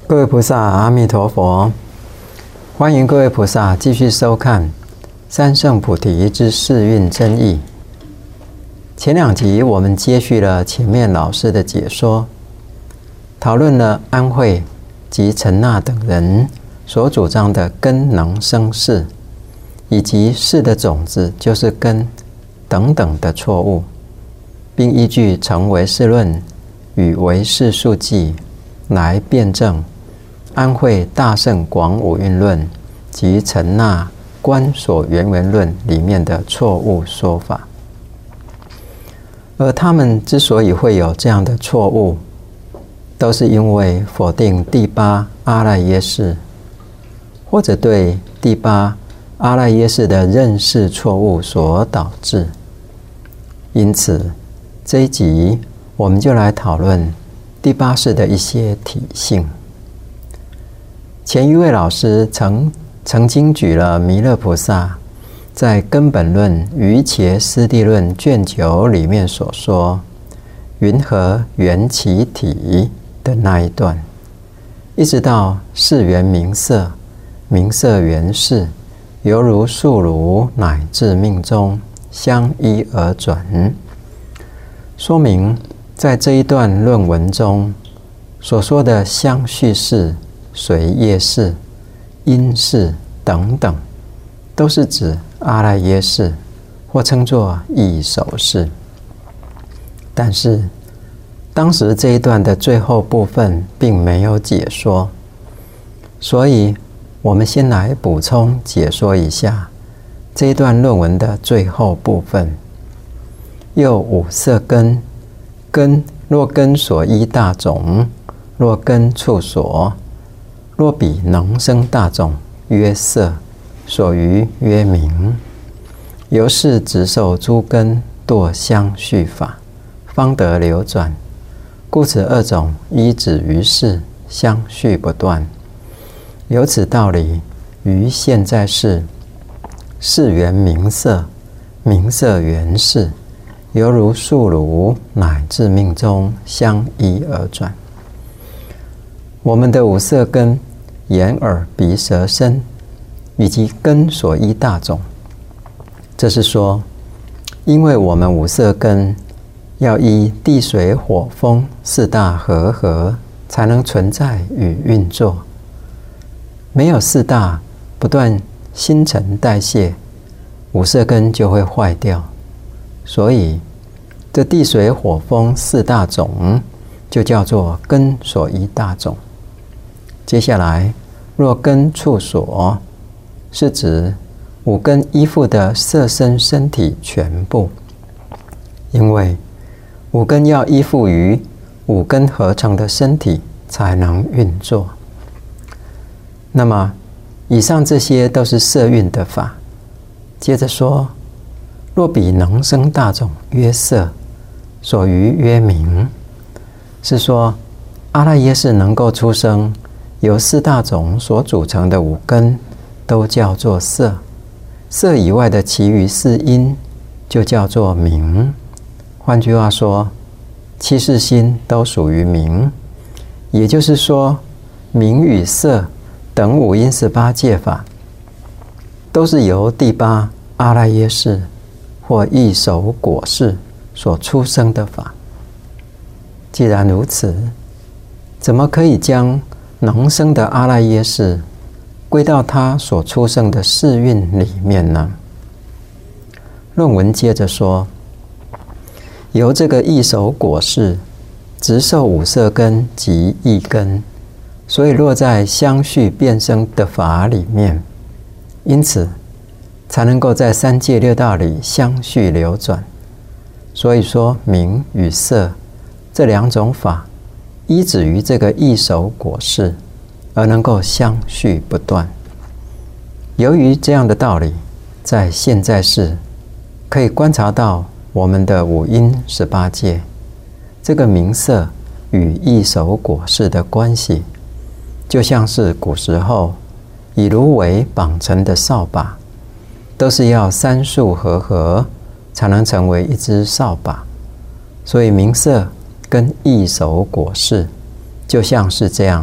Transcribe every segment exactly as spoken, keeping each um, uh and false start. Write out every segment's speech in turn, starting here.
各位菩萨，阿弥陀佛！欢迎各位菩萨继续收看《三圣菩提之四蕴真义》。前两集我们接续了前面老师的解说，讨论了安慧及陈那等人所主张的根能生事，以及事的种子就是根等等的错误，并依据成唯识论与唯识数记来辩证安慧大乘广五蕴论及陈那观所缘缘论里面的错误说法。而他们之所以会有这样的错误，都是因为否定第八阿赖耶识，或者对第八阿赖耶识的认识错误所导致。因此这一集我们就来讨论第八识的一些体性。前一位老师曾曾经举了弥勒菩萨在《根本论瑜伽师地论》卷九里面所说云何缘其体的那一段，一直到识缘名色，名色缘事，犹如树如，乃至命中相依而转，说明在这一段论文中所说的相续事、随业事、因事等等，都是指阿赖耶识，或称作异熟识。但是当时这一段的最后部分并没有解说，所以我们先来补充解说一下这一段论文的最后部分。又五色根，根若根所依大种，若根处所，若彼能生大种，曰色，所余曰名。由是直受诸根堕相续法，方得流转。故此二种依止于世，相续不断。由此道理，于现在世，事缘名色，名色缘事，犹如树如，乃至命中相依而转。我们的五色根，眼耳鼻舌身，以及根所依大种，这是说，因为我们五色根要依地水火风四大和合才能存在与运作，没有四大不断新陈代谢，五色根就会坏掉。所以这地水火风四大种就叫做根所依大种。接下来若根处所，是指五根依附的色身身体全部，因为五根要依附于五根合成的身体才能运作。那么以上这些都是色蕴的法。接着说，若彼能生大种，曰色，所余曰名。是说阿赖耶识能够出生由四大种所组成的五根都叫做色，色以外的其余四因就叫做名。换句话说，七识心都属于名。也就是说，名与色等五因十八界法都是由第八阿赖耶识或异熟果识所出生的法。既然如此，怎么可以将能生的阿赖耶识归到他所出生的识蕴里面呢？论文接着说，由这个异熟果识直受五色根及异根，所以落在相续变生的法里面，因此才能够在三界六道里相续流转。所以说名与色这两种法依止于这个异熟果识，而能够相续不断。由于这样的道理，在现在世可以观察到我们的五阴十八界这个名色与异熟果识的关系，就像是古时候以芦苇绑成的扫把，都是要三束和合才能成为一支扫把。所以名色跟异熟果识就像是这样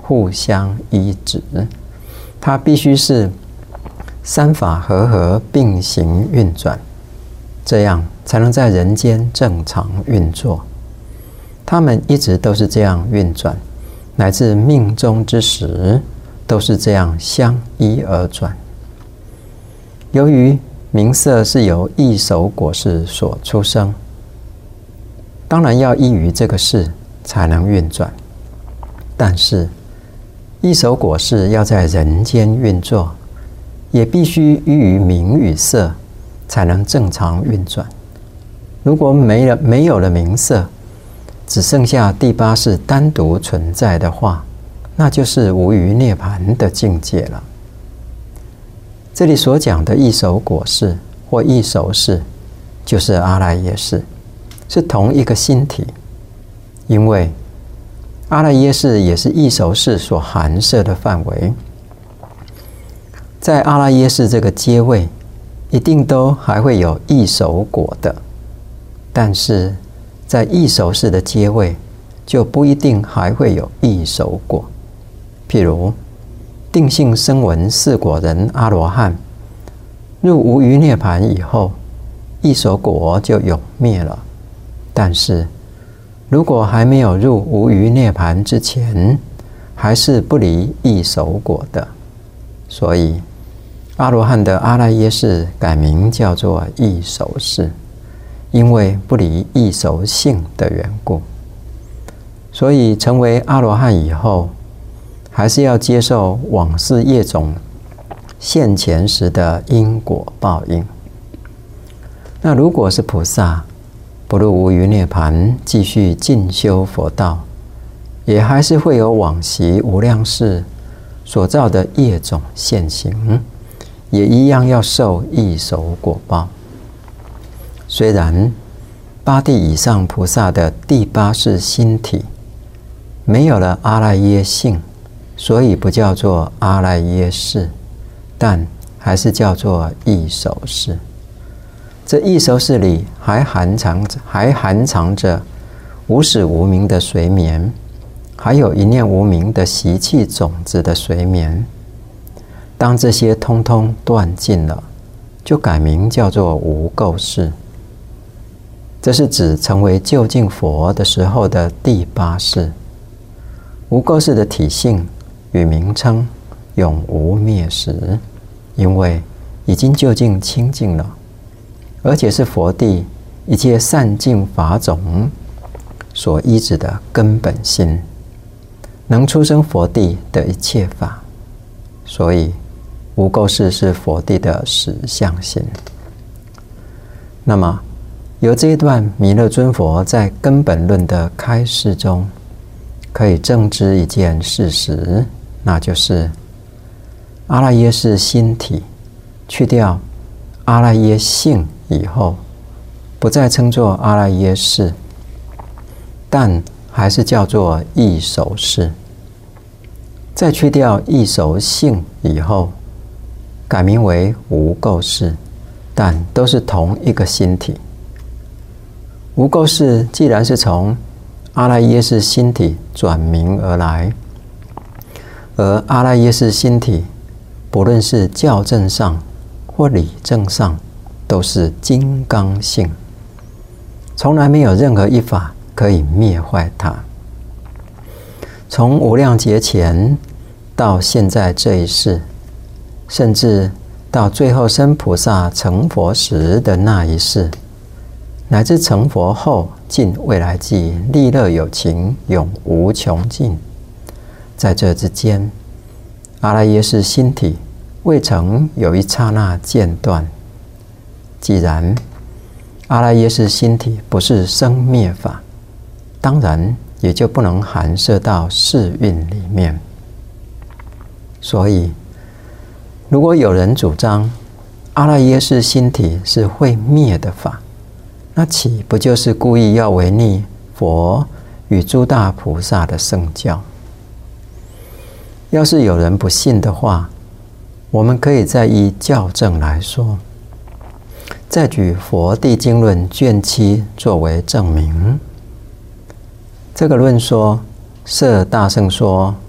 互相依止，它必须是三法合合并行运转，这样才能在人间正常运作。他们一直都是这样运转，乃至命终之时都是这样相依而转。由于名色是由异熟果事所出生，当然要依于这个事才能运转，但是异熟果事要在人间运作，也必须依于名与色才能正常运转。如果没了没有了名色，只剩下第八识单独存在的话，那就是无余涅槃的境界了。这里所讲的异熟果事或异熟事，就是阿赖耶识，是同一个心体。因为阿赖耶识也是异熟事所含摄的范围，在阿赖耶识这个阶位，一定都还会有异熟果的，但是在异熟事的阶位，就不一定还会有异熟果。譬如定性声闻四果人阿罗汉入无余涅槃以后，异熟果就永灭了。但是如果还没有入无余涅槃之前，还是不离异熟果的，所以阿罗汉的阿赖耶识改名叫做异熟识，因为不离异熟性的缘故。所以成为阿罗汉以后，还是要接受往事业种现前时的因果报应。那如果是菩萨，不入无余涅槃，继续进修佛道，也还是会有往昔无量世所造的业种现行，也一样要受异熟果报。虽然八地以上菩萨的第八识心体没有了阿赖耶性，所以不叫做阿赖耶识，但还是叫做异熟识。这异熟识里还含藏还含藏着无始无明的随眠，还有一念无明的习气种子的随眠。当这些通通断尽了，就改名叫做无垢识。这是指成为究竟佛的时候的第八识。无垢识的体性与名称永无灭时，因为已经究竟清净了，而且是佛地一切善净法种所依止的根本心，能出生佛地的一切法。所以无垢识是佛地的实相心。那么由这一段弥勒尊佛在根本论的开示中，可以证知一件事实，那就是阿赖耶识心体去掉阿赖耶性以后，不再称作阿赖耶识，但还是叫做异熟识。再去掉异熟性以后，改名为无垢识，但都是同一个心体。无垢识既然是从阿赖耶识心体转名而来，而阿赖耶识心体不论是教证上或理证上，都是金刚性，从来没有任何一法可以灭坏它。从无量劫前到现在这一世，甚至到最后生菩萨成佛时的那一世，乃至成佛后尽未来际利乐有情永无穷尽，在这之间，阿赖耶识心体未曾有一刹那间断。既然阿赖耶识心体不是生灭法，当然也就不能含摄到世蕴里面。所以如果有人主张阿赖耶识心体是会灭的法，那岂不就是故意要违逆佛与诸大菩萨的圣教？要是有人不信的话，我们可以再依教证来说，再举《佛地经论》卷七作为证明。这个论说，摄大圣说，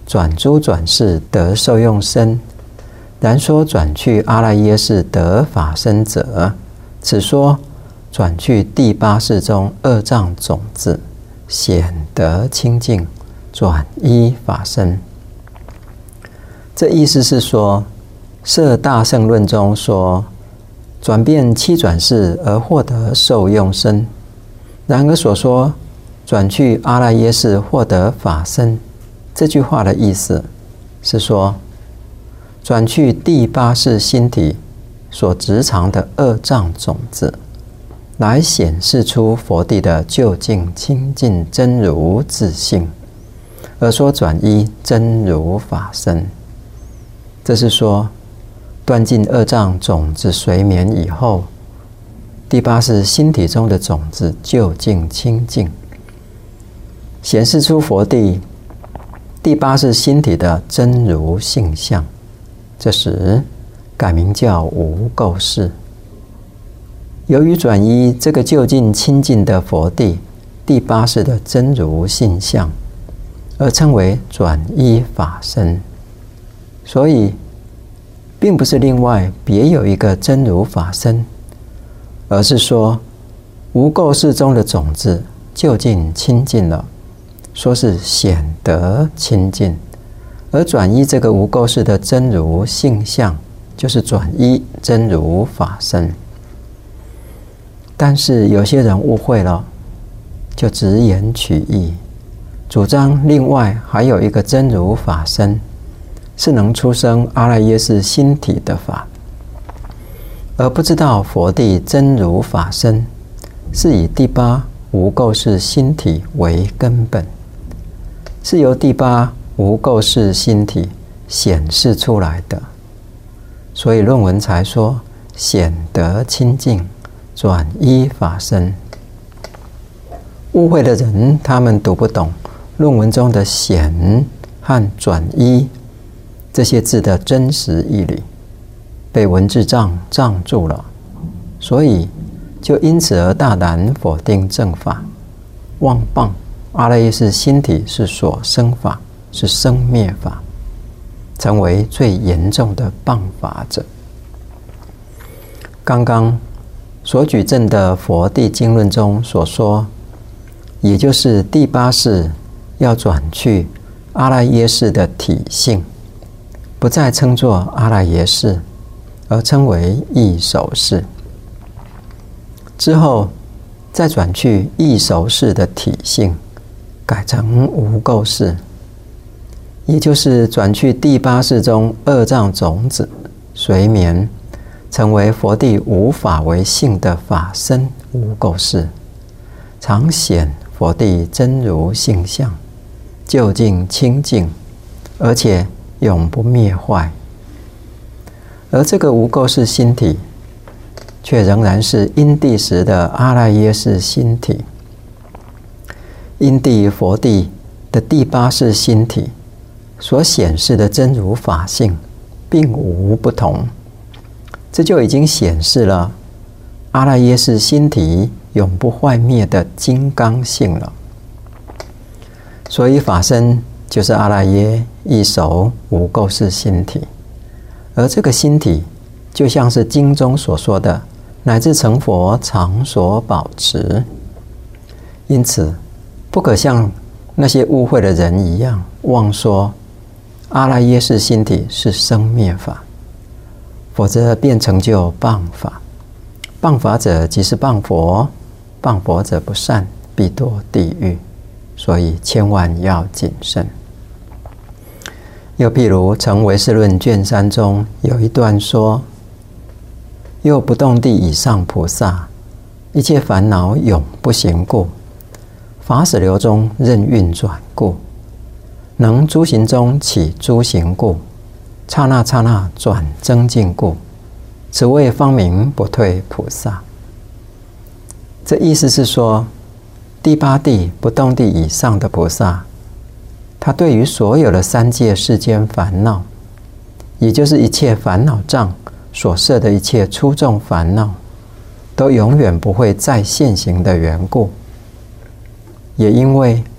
转诸转世得受用身，然说转去阿赖耶识得法身者，此说转去第八世中二障种子，显得清净，转依法身。这意思是说，摄大乘论中说，转变七转世而获得受用身，然而所说转去阿赖耶识获得法身，这句话的意思是说，转去第八世心体所执藏的二障种子，来显示出佛地的究竟清净真如自性，而说转依真如法身。这是说，断尽二障种子随眠以后，第八世心体中的种子究竟清净，显示出佛地第八世心体的真如性相。这时改名叫无垢世。由于转依这个究竟清净的佛地第八世的真如性相，而称为转依法身。所以并不是另外别有一个真如法身，而是说无垢世中的种子究竟清净了，说是显得清净，而转依这个无垢世的真如性相，就是转依真如法身。但是有些人误会了，就直言取义，主张另外还有一个真如法身，是能出生阿赖耶识心体的法，而不知道佛地真如法身是以第八无垢世心体为根本，是由第八无垢世心体显示出来的，所以论文才说显得清净，转依法身。误会的人，他们读不懂论文中的显和转依这些字的真实义理，被文字障障住了，所以就因此而大胆否定正法，妄谤阿赖耶识心体是所生法，是生灭法，成为最严重的谤法者。刚刚所举证的佛地经论中所说，也就是第八世要转去阿赖耶识的体性，不再称作阿赖耶识，而称为异熟识。之后再转去异熟识的体性，改成无垢识，也就是转去第八世中二障种子随眠，成为佛地无法为性的法身无垢识，常显佛地真如性相，究竟清净，而且永不灭坏。而这个无垢识心体却仍然是因地时的阿赖耶识心体，因地佛地的第八世心体所显示的真如法性并无不同，这就已经显示了阿赖耶识心体永不坏灭的金刚性了。所以法身就是阿赖耶异熟无垢识心体，而这个心体就像是经中所说的乃至成佛常所保持。因此不可像那些误会的人一样妄说阿赖耶识心体是生灭法，否则便成就谤法。谤法者即是谤佛，谤佛者不善，必堕地狱。所以千万要谨慎。又譬如《成唯识论》卷三中有一段说：又不动地以上菩萨，一切烦恼永不行故，法始流中任运转故，能诸行中起诸行故，刹那刹那转增进故，此谓方名不退菩萨。这意思是说，第八地不动地以上的菩萨，他对于所有的三界世间烦恼，也就是一切烦恼障所设的一切粗重烦恼，都永远不会再现行的缘故，也因为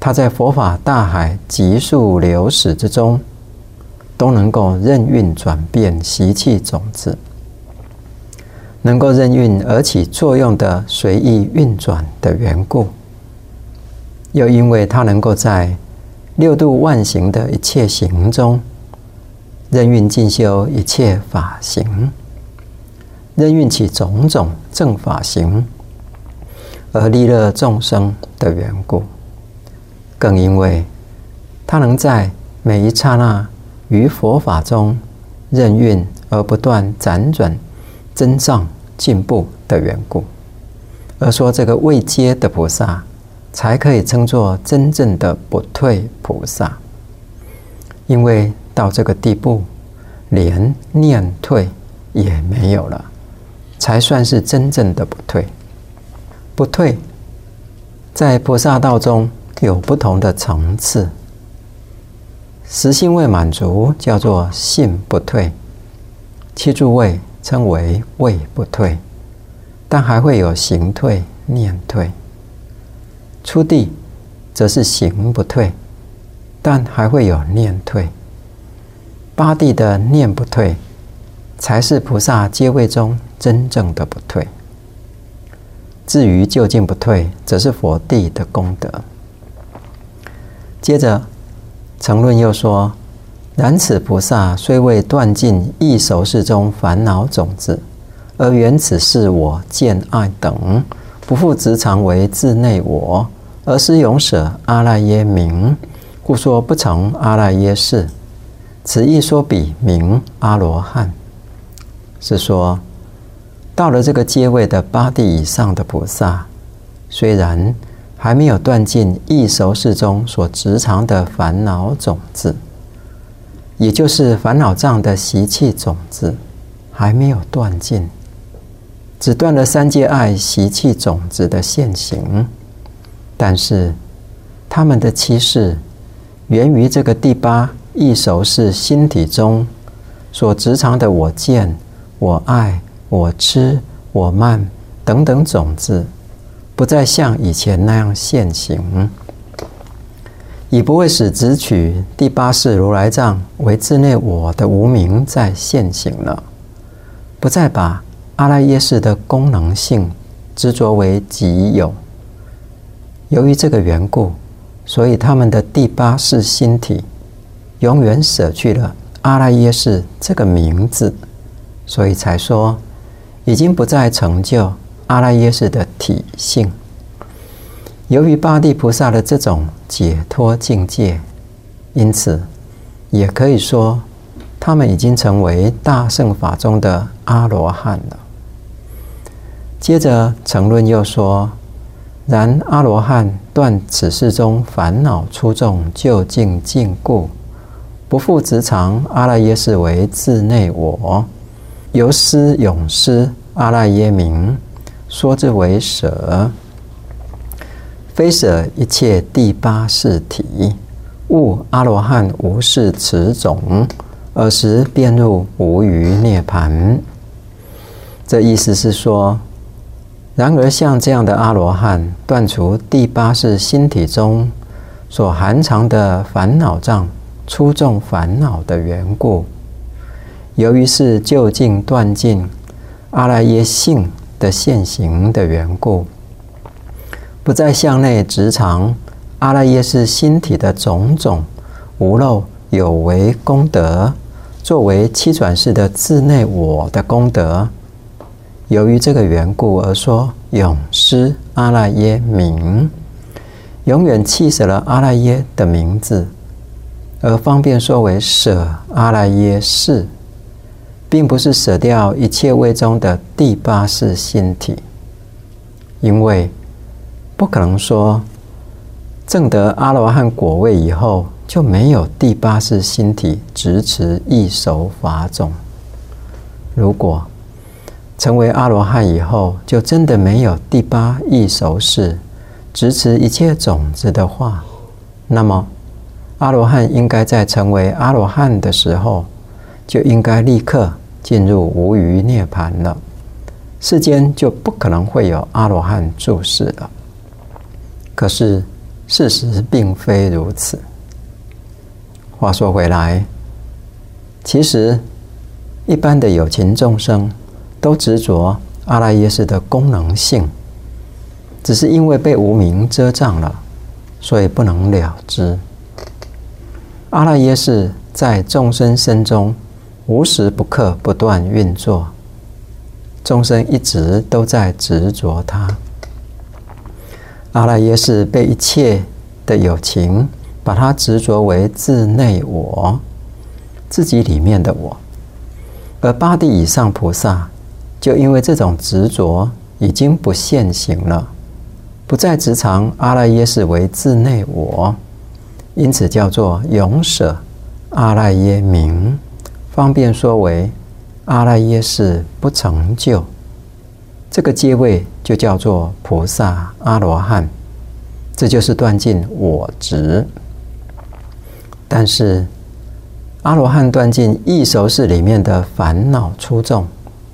他在佛法大海急速流逝之中，都能够任运转变习气种子，能够任运而起作用的随意运转的缘故，又因为他能够在六度万行的一切行中，任运进修一切法行，任运起种种正法行，而利乐众生的缘故，更因为他能在每一刹那于佛法中任运而不断辗转增上进步的缘故，而说这个位阶的菩萨才可以称作真正的不退菩萨。因为到这个地步，连念退也没有了，才算是真正的不退。不退在菩萨道中有不同的层次，实性未满足叫做性不退，七住位称为位不退，但还会有行退、念退。初地则是行不退，但还会有念退。八地的念不退，才是菩萨阶位中真正的不退。至于究竟不退，则是佛地的功德。接着成论又说，然此菩萨虽未断尽异熟识中烦恼种子，而缘此是我见爱等，不复执常为自内我，而是永舍阿赖耶名，故说不成阿赖耶识。此亦说彼名阿罗汉。是说到了这个阶位的八地以上的菩萨，虽然还没有断尽异熟识中所执常的烦恼种子，也就是烦恼障的习气种子还没有断尽，只断了三界爱习气种子的现行，但是他们的七事源于这个第八异熟识心体中所执常的我见、我爱、我痴、我慢等等种子，不再像以前那样现行，已不会使执取第八世如来藏为自内我的无明再现行了，不再把阿赖耶识的功能性执着为己有。由于这个缘故，所以他们的第八世心体永远舍去了阿赖耶识这个名字，所以才说已经不再成就阿赖耶识的体性。由于八地菩萨的这种解脱境界，因此也可以说他们已经成为大乘法中的阿罗汉了。接着成论又说，然阿罗汉断此世中烦恼出众究竟尽故，不复执常阿赖耶识为自内我，由施永施阿赖耶名，说之为舍。非舍一切第八识体，悟阿罗汉无是此种，尔时便入无余涅槃。这意思是说，然而像这样的阿罗汉，断除第八识心体中所含藏的烦恼障、出众烦恼的缘故，由于是究竟断尽阿赖耶性的现行的缘故，不再向内执常阿赖耶识心体的种种无漏有为功德，作为七转世的自内我的功德。由于这个缘故而说永施阿赖耶名，永远弃舍了阿赖耶的名字，而方便说为舍阿赖耶识，并不是舍掉一切位中的第八识心体。因为不可能说证得阿罗汉果位以后就没有第八识心体执持异熟法种。如果成为阿罗汉以后就真的没有第八异熟识执持一切种子的话，那么阿罗汉应该在成为阿罗汉的时候就应该立刻进入无余涅槃了，世间就不可能会有阿罗汉住世了。可是事实并非如此。话说回来，其实一般的有情众生都执着阿赖耶识的功能性，只是因为被无明遮障了，所以不能了知。阿赖耶识在众生身中无时不刻不断运作，众生一直都在执着它。阿赖耶识被一切的有情把它执着为自内我，自己里面的我。而八地以上菩萨就因为这种执着已经不现行了，不再执常阿赖耶识为自内我，因此叫做永舍阿赖耶名，方便说为阿赖耶识不成就。这个阶位就叫做菩萨阿罗汉，这就是断尽我执。但是阿罗汉断尽异熟识里面的烦恼粗重，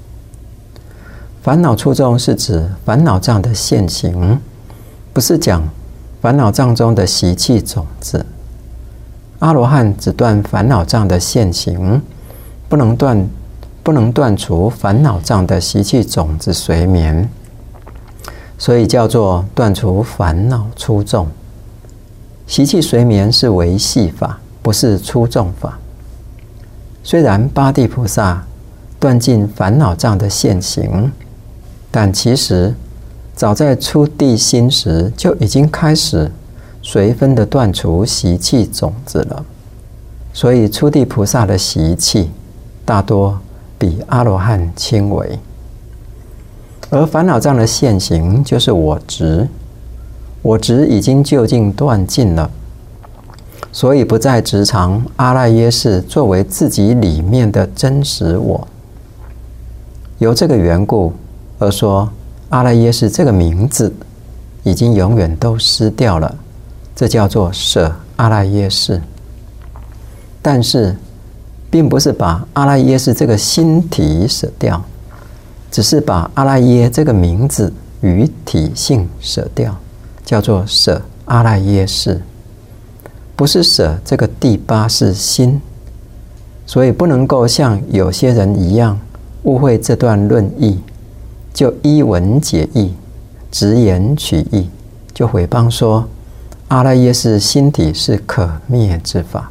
烦恼粗重是指烦恼障的现行，不是讲烦恼障中的习气种子。阿罗汉只断烦恼障的现行，不能断不能断除烦恼障的习气种子随眠，所以叫做断除烦恼粗重。习气随眠是微细法，不是粗重法。虽然八地菩萨断尽烦恼障的现行，但其实早在初地心时就已经开始随分的断除习气种子了。所以初地菩萨的习气大多比阿罗汉轻微。而烦恼障的现行就是我执，我执已经究竟断尽了，所以不再执常阿赖耶识作为自己里面的真实我。由这个缘故而说，阿赖耶识这个名字已经永远都失掉了，这叫做舍阿赖耶识。但是并不是把阿赖耶识这个心体舍掉，只是把阿赖耶这个名字与体性舍掉，叫做舍阿赖耶识，不是舍这个第八识心。所以不能够像有些人一样误会这段论义，就依文解义，直言取义，就毁谤说阿赖耶识心体是可灭之法。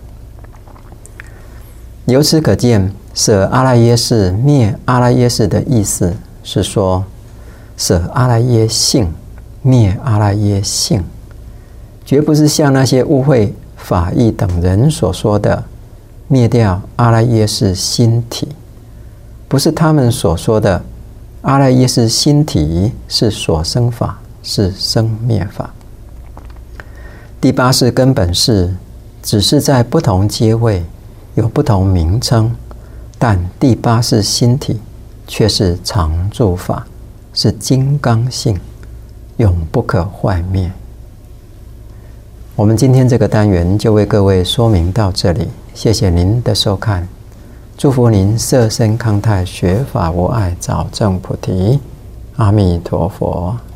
由此可见，舍阿赖耶识灭阿赖耶识的意思是说，舍阿赖耶性灭阿赖耶性，绝不是像那些误会法义等人所说的灭掉阿赖耶识心体，不是他们所说的阿赖耶识心体是所生法，是生灭法。第八识根本是只是在不同阶位有不同名称，但第八识心体却是常住法，是金刚性，永不可坏灭。我们今天这个单元就为各位说明到这里，谢谢您的收看，祝福您色身康泰，学法无碍，早证菩提。阿弥陀佛。